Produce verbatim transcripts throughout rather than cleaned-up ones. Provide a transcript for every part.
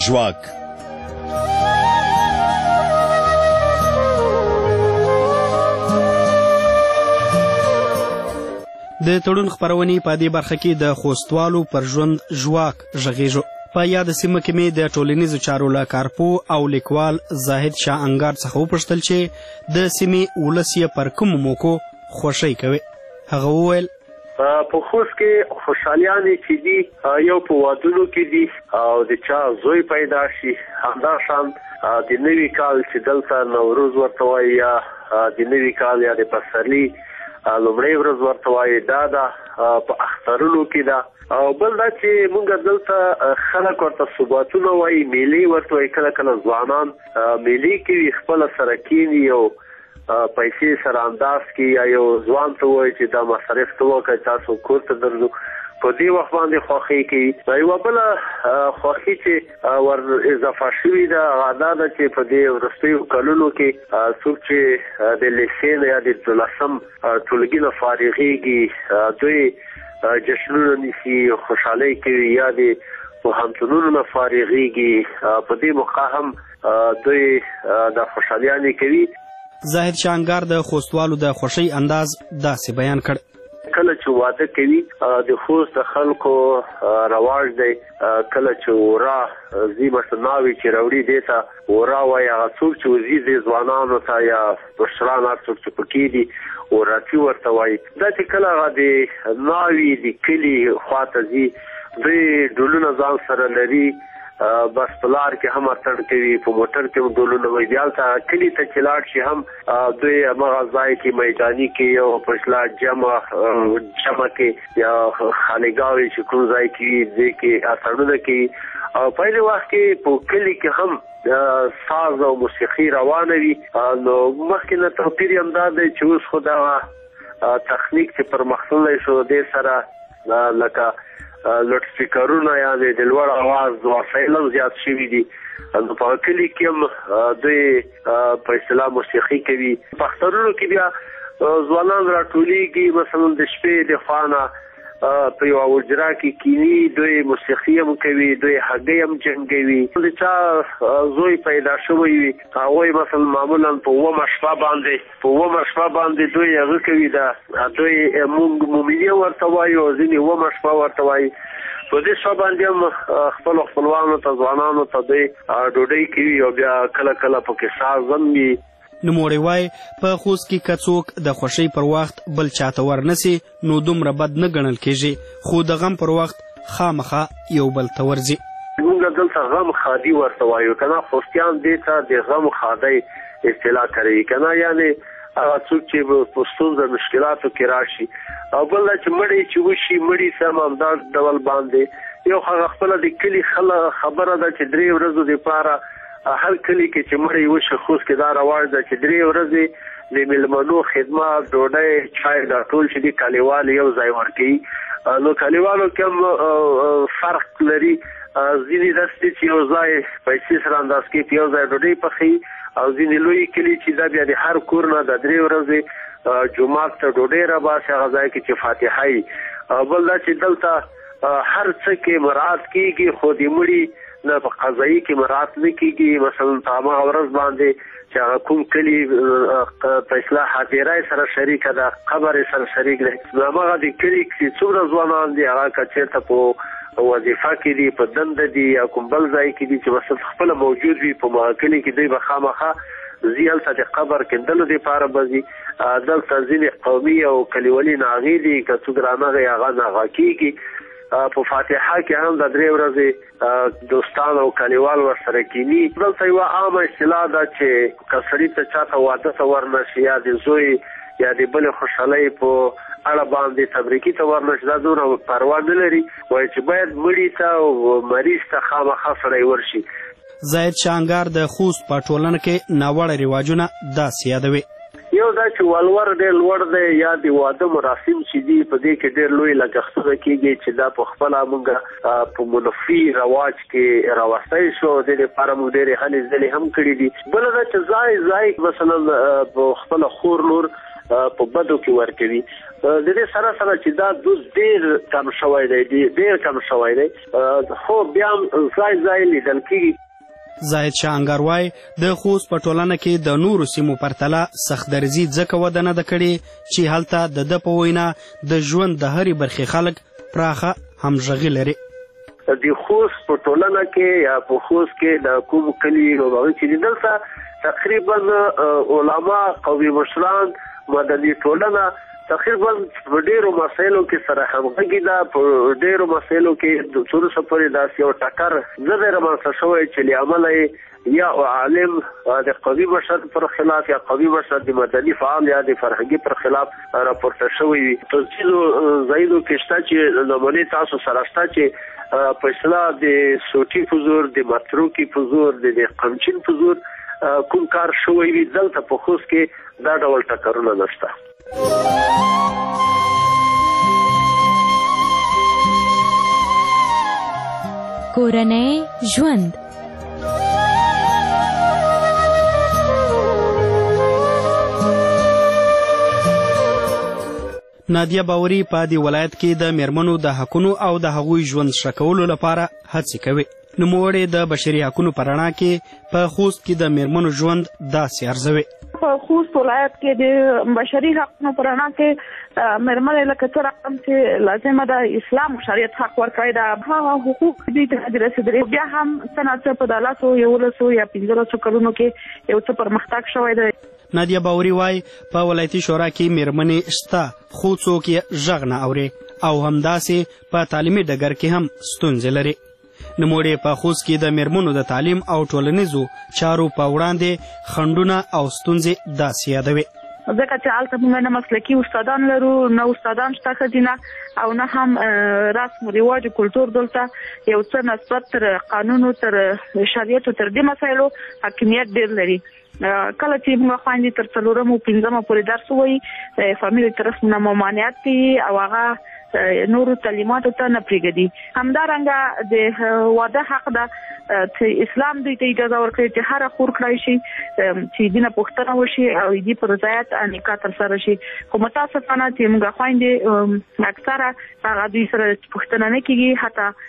ژواک. د تړون خپرونې په دې برخه کې د خوستوالو پر ژوند ژواک غږیږو. په یاد سیمه کې مې د ټولنیزو چارو له کارپو او لیکوال زاهد شاه انګار څخه وپوښتل چې د سیمې ولس یې پر کومو موکو خوښۍ کوي. هغه وویل په خوست کې خوشحالیانې چې دي یو په وادونو کې دي او د چا زوی پیدا شي، همدا شان د نوي کال چې دلته نوروز ورته وایي یا د نوي کال یا د پسرلي لومړۍ ورځ ورته وایي، دا ده په اخترونو کې ده. او بل دا چې مونږ دلته خلک ورته ثباتونه وایي، میلې ورته وایي. کله کله ځوانان میلې کوي، خپله سره کیني او پیسې سره انداز کوي، یا یو ځوان ته وایي چې دا مصرف ته وکړئ، تاسو کور ته درځو. په دې وخت باندې خوښۍ کوي. یوه بله خوښي چې ور اضافه شوې ده هغه دا ده چې په دې وروستیو کلونو کې څوک چې د لیسې نه یا د دولسم ټولګي نه فارغېږي دوی جشنونه نیسي، خوشحالۍ کوي، یا د پوهنتونونو نه فارغېږي، په دې موقع هم دوی د خوشحالیانې کوي. زاهد شاه انګار د خوستوالو د خوښۍ انداز داسې بیان کړ. کله چې واده کوي د خوست د خلکو رواج دی، کله چې ورا زی مشناوي چې راوړي دی ته ورا وایي، هغه څوک چې وزي د ځوانانو ته یا مشران هر څوک چې پکې دي وراتي ورته وایي. دا چې کله هغه د ناوي د کلي خواته ځي دوی ډولونه ځان سره لري، بس په لار کې هم اتڼ کوي، په موټر کې هم ډولونه وایي. بیا هلته کلي ته چې لاړ شي هم دوی همغه ځای کې میداني کې یو په اصطلاح جمع جمع کې یا خانقاوې چې کوم ځای کې وي دې کې اتڼونه کوي. او پهلې وخت کې په کلي کې هم ساز او موسیقي روانه وي. نو مخکې نه توپیر یې همدا دی چې اوس خو دغه تخنیک چې پرمختللی شو دې سره لکه لوډ سپیکرونه یا د لوړ اواز وسایل هم زیات شوي دي. نو په کلي کې هم دوی په اصطلاح موسیقي کوي. په اخترونو کې بیا ځوانان راټولېږي، مثلا د شپې د خوا نه په یوه حجره کې کیني، دوی موسیقي هم کوي، دوی هګۍ هم جنګوي. د چا زوی پیدا شوی وي هغوی مثلا معمولا په اوومه شپه باندې په اوومه شپه باندې دوی هغه کوي، دا دوی مونږ مومنې ورته وایو، ځینې اوومه شپه ورته وایي. په دې شپه باندې هم خپلو خپلوانو ته ځوانانو ته دوی ډوډۍ کوي او بیا کله کله پکې ساز هم وي. نوموړی وایي په خوست کې که څوک د خوښۍ پر وخت بل چاته ورنسي نو دومره بد نه ګڼل کېږي، خو د غم پر وخت خامخا یو بل ته ورځي. مونږ دلته غم خادي ورته وایو که نه، خوستیان دې ته د غم خادۍ اصطلاح کوي که نه، یعنې هغه څوک چې په ستونزه مشکلاتو کې راشي. او بل دا چې مړی چې وشي مړي سم همدا ډول باندې یو هغه خپله د کلي خبره ده چې درې ورځو دپاره هر کلی کې چې مړی وشي خوست کې دا رواج ده چې درې ورځې د میلمنو خدمت، ډوډۍ، چای، دا ټول چې دي کلیوال یو ځای ورکوي. نو کلیوالو کې هم فرق لري، ځینې داسې دي چې یو ځای پیسې سره انداز کوي، په یو ځای ډوډۍ پخوي، او ځینې لوی کلي چې دا بیا د هر کور نه د درې ورځې جومات ته ډوډۍ راباسي، هغه ځای کې چې فاتحه وي. بل دا چې دلته هر څه کې مراعات کېږي، خو د مړي نه په قضایي کې مراعات نه کېږي. مثلا په هماغه ورځ باندې چې هغه کوم کلي په اصطلاح حاضره سره شریکه ده، قبر سره شریک دی، نو هماغه د کلي چې څومره ځوانان دي هغه که چېرته په وظیفه کې دي، په دنده دي، یا کوم بل ځای کې دي چې مثلا خپله موجود وي په مغه کلي کې، دوی به خامخا ځي هلته د قبر کیندلو دپاره به ځي. دلته ځینې قومي او کلیوالي ناغې دي، که څوک رانغی هغه ناغه کېږي. په فاتحه کې هم د درې ورځې دوستان او کلیوال ورسره کیني. دلته یوه عامه اصطلاح ده چې که سړي ته چاته واده ته ورنشي یا د زوی یا د بلې خوشحالۍ په اړه باندې تبریکي ته ورنشي، دا دومره پروا نه لري، وایي چې باید مړي ته او مریض ته خامخا سړی ورشي. زاهد شاه انګار د خوست په ټولنه کې ناوړه رواجونه داسې یادوي. یو دا چې ولور ډېر لوړ دی، یا د واده مراسم چې دي په دې کې ډېر لوی لګښتونه کېږي چې دا په خپله موږ په منفي رواج کې راوستی شو. د دې لپاره موږ ډېرې هلې ځلې هم کړي دي. بله دا چې ځای ځای مثلا په خپله خور لور په بدو کې ورکوي. د دې سره سره چې دا دوز ډېر کم شوی دی ډېر کم شوی دی خو بیا هم ځای ځای لیدل کېږي. زاهد شاه انګار وایي د خوست په ټولنه کې د نورو سیمو پرتله سخت درزي ځکه وده نه ده کړې چې هلته د ده په وینا د ژوند د هرې برخې خلک پراخه همغږي لري. د خوست په ټولنه کې یا په خوست کې د کوم کلي او هغه چې دلته تقریبا علما قومي مشران مدني ټولنه تقریبا په ډېرو مسایلو کې سره همغږي ده. په ډېرو مسایلو کې د څو څه پورې داسې یو ټکر نه دی رامنځته شوی چې له امله یې یا عالم د قومي مشر پر خلاف یا قومي مشر د مدني فعال یا د فرهنګي پر خلاف راپورته شوی وي. په ځینو ځایونو کې شته چې نمونې تاسو سره شته چې په اصطلاح د سوټي په زور د متروکي په زور د قمچین په زور کوم کار شوی وي. دلته په خوست کې دا ډول ټکرونه نشته. کورنۍ ژوند نادیه باوري په دې ولایت کې د میرمنو د حقونو او د هغوی ژوند ښه کولو لپاره هڅې کوي. نوموړې د بشري حقونو په رڼا کې په خوست کې د میرمنو ژوند داسې ارزوي. په خوست ولایت کې د بشري حقونو په رڼا کې میرمنې لکه څه رقم چې لازمه ده اسلام شریعت حق ورکړی ده هغه حقوق دوی ته نه دي رسېدلي. بیا هم څه ناڅه په دولسو یولسو یا پنځلسو کلونو کې یو څه پرمختګ شوی دی. نادیه باوري وایي په ولایتي شورا کې میرمنې شته خو څوک یې غږ نه اوري او همداسې په تعلیمي ډګر کې هم ستونزې لري. نوموړې په خوست کې د میرمنو د تعلیم او ټولنیزو چارو په وړاندې خنډونه او ستونزې داسې یادوي. ځکه چې هلته موږ نه مسلکي استادان لرو نه استادان شته ښځینه او نه هم رسم و رواج کلتور دلته یو څه نسبت تر قانونو تر شریعتو تر دې مسایلو حاکمیت ډېر لري. کله چې موږ خویندې تر څلورم او پنځمه پورې درس ووایي فامیل طرف نه ممانعت کوي او هغه نورو تعلیماتو ته نه پرېږدي. همدارنګه د واده حق ده چې اسلام دوی ته اجازه ورکوي چې هره خور کړی شي چې دینه پوښتنه وشي او دې په رضایت نکاح ترسره شي. خو متاسفانه چې موږ خویندې اکثره هغه دوی سره پوښتنه نه کېږي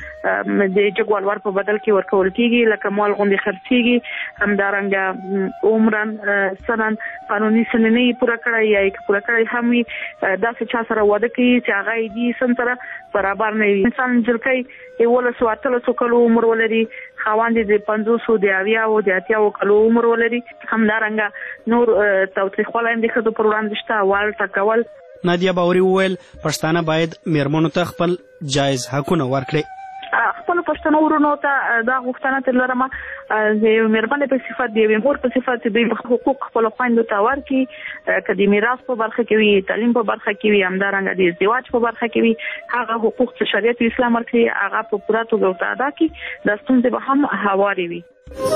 حتی د جګوالور په بدل کې ورکول کېږي لکه مال غوندې خرڅېږي. همدارنګه عمرن سنن قانوني سننې یې پوره کړی یا یې پوره کړی هم وي داسې چا سره واده کوي چې هغه یې دي سن سره برابر نه وي. انسان جلکۍ یولسو اتلسو کلو عمر ولري خاوند د پنځوسو د اویاو د اتیاو کلو عمر ولري. همدارنګه نور تاوتریخوالی هم د ښځو پر وړاندې شته وال ټکول. نادیه باوري وویل پښتانه باید میرمنو ته خپل جایز حقونه ورکړي. خپلو پښتنو ورونو ته دا غوښتنه تر لرمه د یوې مېرمنې په صفت د یوې مور په صفت دوی حقوق خپلو خویندو ته ورکړي که د میراث په برخه کې وي تعلیم په برخه کې وي همدارنګه د ازدواج په برخه کې وي هغه حقوق چې شریعت اسلام ورکړي هغه په پوره توګه ورته ادا کړي دا ستونزې به هم هوارې وي.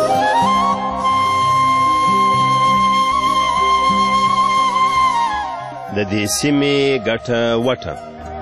د دې سیمې ګټه وټه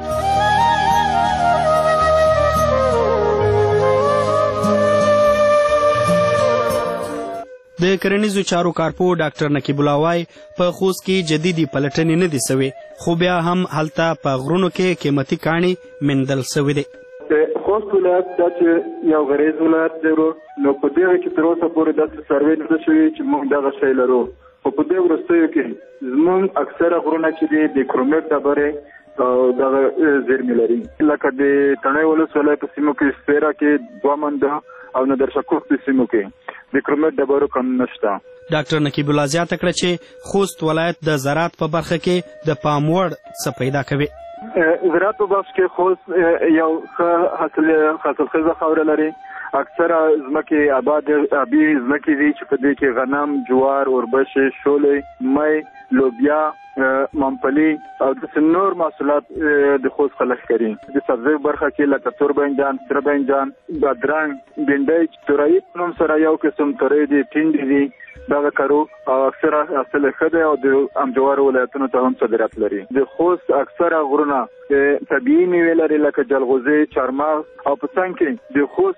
د کرنیزو چارو کارپو ډاکټر نقیب الله وایي په خوست کې جدیدي پلټنې نه دي سوې خو بیا هم هلته په غرونو کې قیمتي کاڼي موندل سوي دي. خوست ولایت دا چې یو غریز ولایت دی نو په دغه کې تر اوسه پورې داسې سروې نه ده شوې چې موږ دغه شی لرو. خو په دې وروستیو کې زموږ اکثره غرونه چې دي د کرومایټ ډبرې او دغه زیرمې لري لکه د تڼۍ ولسوالۍ په سیمو کې سپیره کې دوه منده او نادرشاه په سیمو کې د کرومایټ ډبرو کم نشته. ډاکټر نقیب الله زیاته کړه چې خوست ولایت د زراعت په برخه کې د پام وړ څه پیدا کوي. زراعت په برخه کې خوست یو ښه حاصل حاصلخیزه خاوره لري. اکثره ځمکې آباد آبي ځمکې دي چې په دې کې غنم جوار اوربشې شولې مۍ لوبیا ممپلی او د نور محصولات د خوست خلک کوي. د سبزی برخه کې لکه تور بانجان سره بانجان بادرنګ بینډۍ تورای په نوم سره یو قسم تورای دي ټینډې دي دغه کارو او اکثره حاصل ښه دی او د امجوار ولایتونو ته هم صادرات لري. د خوست اکثره غرونه طبیعي میوې لري لکه جلغوزي چارمغز او په څنګ کې د خوست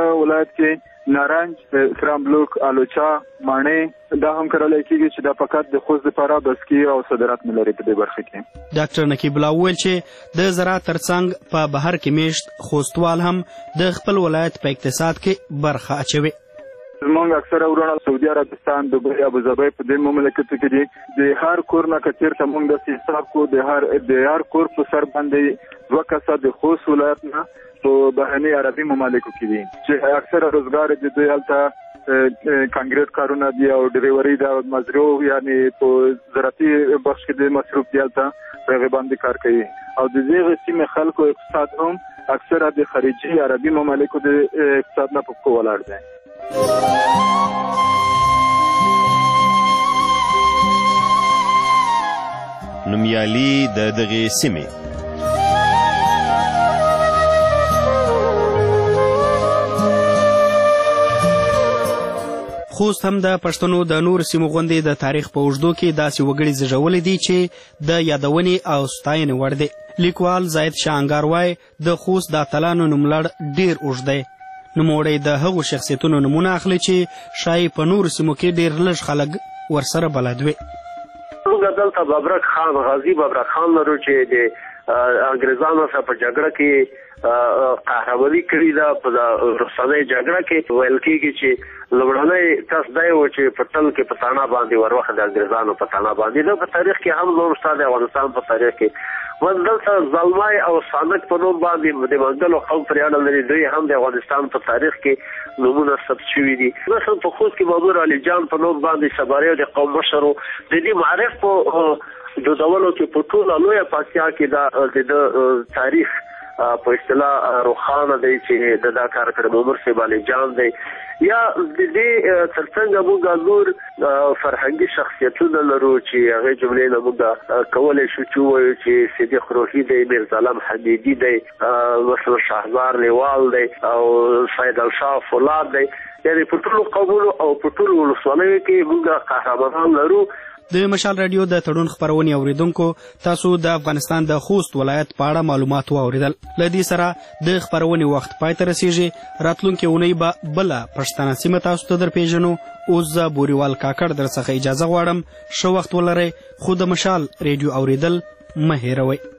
دغه ولایت کې نارنج، سرامبلوک، آلوچا، ماڼۍ دا هم کرلی کېږي چې دا فقط د خوست دپاره بسکي او صادرات نه لري په دې برخه کې. ډاکټر نقیب الله وویل چې د زراعت ترڅنګ په بهر کې میشت خوستوال هم د خپل ولایت په اقتصاد کې برخه اچوي. زمونږ اکثره وروڼه سعودي عربستان، دبۍ، ابوظبي په دې مملکتو کې دي. د هر کور نه که چېرته موږ داسې حساب کړو د هر د هر کور په سر باندې دوه کسه د خوست ولایت نه په بهرني عربي ممالکو کې دي چې اکثره روزګار د دوی هلته کانکریټ کارونه دي او ډریوري د مزرعو یعنې په زراعتي بخش کې د مصروف دي هلته په هغې باندې کار کوي. او د دغې سیمې خلکو اقتصاد هم اکثره د خارجي عربي ممالکو د اقتصاد نه په پښو ولاړ دی. نومیالي د دغې سیمې خوست هم د پښتنو د نورو سیمو غوندې د تاریخ په اوږدو کې داسې وګړي زیږولی دي چې د یادونې او ستاینې وړ دی. لیکوال زاید شاه انګار وایي د خوست د اتلانو نوملړ ډېر اوږد دی. نوموړی د هغو شخصیتونو نومونه اخلي چې ښایي په نورو سیمو کې ډېر لږ خلک ورسره بلد وي. موږ دلته ببرک خان، غازي ببرک خان لرو چې د انګریزانو سره په جګړه کې قهرماني کړې ده. په رخصانۍ جګړه کې ویل کېږي چې لومړنی کس دی و چې په تل کې په تاڼه باندې وروخه د انګریزانو په تاڼه باندې ده. په تاریخ کې هم نوم شته د افغانستان په تاریخ کې. دلته زلمی او سانک په نوم باندې د منګلو قوم پرې اړه لري. دوی هم د افغانستان په تاریخ کې نومونه ثبت شوي دي. مثلا په خوست کې مامور علي جان په نوم باندې سباریو د قوم مشر و. د دې معرف په جوړولو کې په ټوله لویه پاڅیا کې د تاریخ په اصطلاح روښانه دی چې د دا کار کړی مامور صاحب علي جان دی. یا د دې ترڅنګ موږ نور فرهنګي شخصیتونه لرو چې هغې جملې نه موږ کولی شو چې ووایو چې صدیق روحي دی، میرظلم حمیدي دی، مثلا شهزار لیوال دی او سید الشاه فولاد دی. یعنې په ټولو قومونو او په ټولو ولسوالیو کې موږ قهرمانان لرو. د مشال راډیو د تړون خپرونې اوریدونکو تاسو د افغانستان د خوست ولایت په اړه معلومات واوریدل. له دې سره د خپرونې وخت پای ته رسیږي. راتلونکې اونۍ به بله پښتنه سیمه تاسو ته درپېژنو. اوس زه بوریوال کاکړ در څخه اجازه غواړم. ښه وخت ولرئ، خو د مشال راډیو اوریدل مه هېروئ.